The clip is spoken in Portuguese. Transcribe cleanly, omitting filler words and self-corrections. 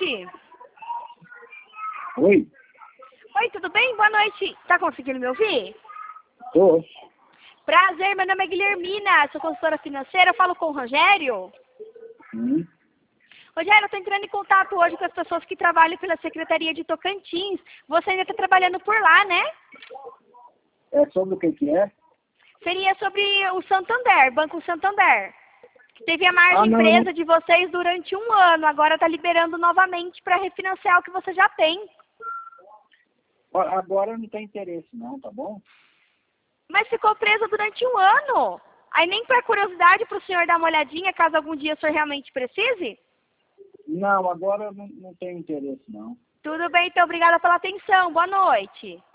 noite. Oi. Oi, tudo bem? Boa noite. Tá conseguindo me ouvir? Tô. Prazer, meu nome é Guilhermina, sou consultora financeira, eu falo com o Rogério. Rogério, eu tô entrando em contato hoje com as pessoas que trabalham pela Secretaria de Tocantins. Você ainda tá trabalhando por lá, né? É sobre o que é? Seria sobre o Santander, Banco Santander. Teve a margem não. presa de vocês durante 1 ano, agora tá liberando novamente para refinanciar o que você já tem. Agora não tem interesse não, tá bom? Mas ficou presa durante 1 ano. Aí nem por curiosidade para o senhor dar uma olhadinha, caso algum dia o senhor realmente precise? Não, agora não tem interesse não. Tudo bem, então. Obrigada pela atenção. Boa noite.